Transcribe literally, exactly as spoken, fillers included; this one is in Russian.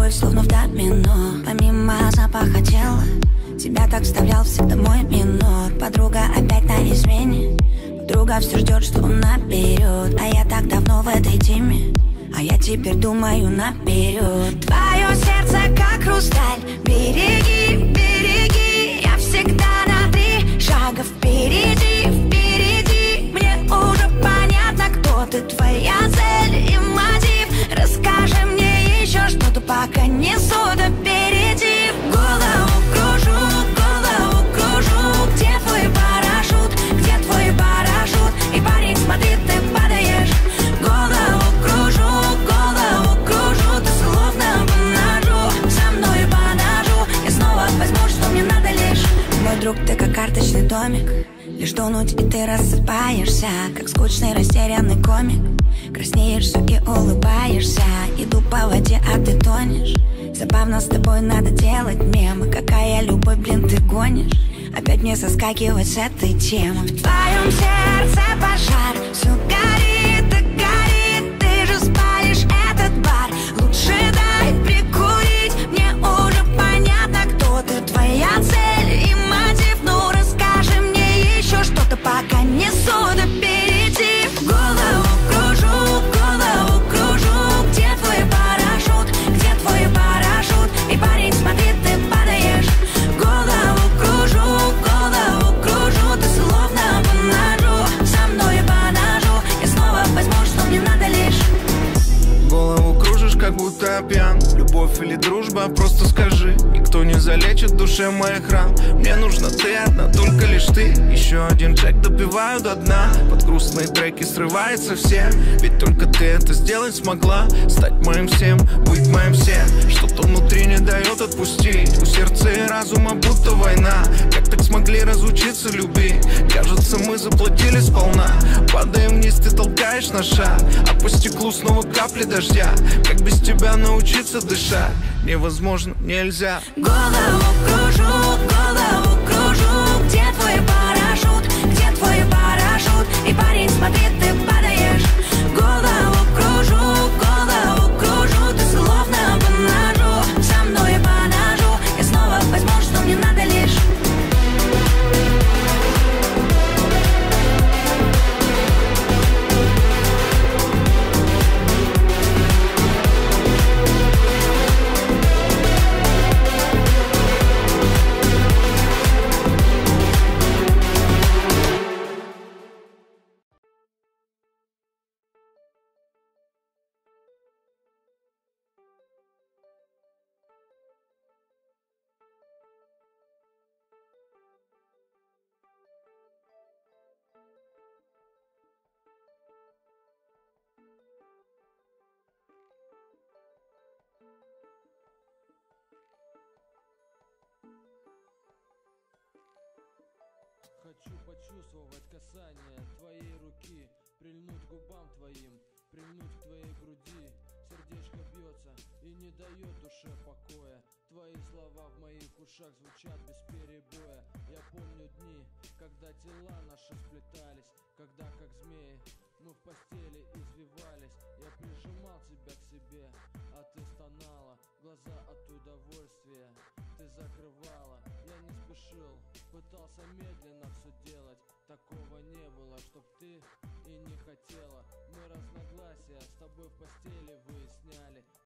любовь словно в домино. Помимо запаха тела тебя так вставлял всегда мой минор. Подруга опять на измене, подруга все ждет, что он наперед. А я так давно в этой теме, а я теперь думаю наперед. Твое сердце как хрусталь, береги, береги. Я всегда на три шага впереди, впереди. Мне уже понятно, кто ты, твоя цель и мотив. Расскажи мне еще что-то, пока несу до впереди. Голову кружу, голову кружу. Где твой парашют, где твой парашют? И парень, смотри, ты падаешь. Голову кружу, голову кружу. Ты словно по ножу, со мной по ножу. И снова возьму, что мне надо лишь. Мой друг, ты как карточный домик. Лишь тонуть, и ты рассыпаешься, как скучный растерянный комик. Краснеешь все и улыбаешься. Иду по воде, а ты тонешь. Забавно, с тобой надо делать мемы. Какая любовь, блин, ты гонишь. Опять мне соскакивать с этой темы. В твоем сердце пожар, все горит и горит. Ты же спалишь этот бар. Лучше дай прикурить. Мне уже понятно, кто ты, твоя цель и мотив. Ну расскажи мне еще что-то, пока несу до впереди. Голову кружу, голову кружу. Где твой парашют, где твой парашют? И парень, смотри, ты падаешь. Голову кружу, голову кружу. Ты словно по ножу, со мной по ножу. Я снова возьму, что мне надо лишь. Голову кружишь, как будто пьян. Любовь или дружба, просто скажи. Никто не залечит в душе моих ран. Мне нужна ты одна, только лишь ты. Еще один джек допиваю до дна. Под грустные треки срывается все. Ведь только ты это сделать смогла. Стать моим всем, быть моим всем. Что-то внутри не дает отпустить. У сердца и разума будто война. Как так смогли разучиться любить? Кажется, мы заплатили сполна. Падаем вниз, ты толкаешь на шаг. А по стеклу снова капли дождя. Как без тебя научиться дышать? Невозможно, нельзя. Голову кружу, голову кружу. Где твой парашют, где твой парашют? И парень, смотри, ты падаешь. Голову кружу, голову кружу. Ты словно по ножу, со мной по ножу. Я снова возьму, что мне надо лишь. Хочу почувствовать касание твоей руки, прильнуть к губам твоим, прильнуть к твоей груди. Сердечко бьется и не дает душе покоя. Твои слова в моих ушах звучат без перебоя. Я помню дни, когда тела наши сплетались, когда как змеи мы в постели извивались. Я прижимал тебя к себе, а ты стонала, глаза от удовольствия ты закрывала. Я не спешил, пытался медленно все делать. Такого не было, чтоб ты и не хотела. Мы разногласия с тобой в постели выясняли.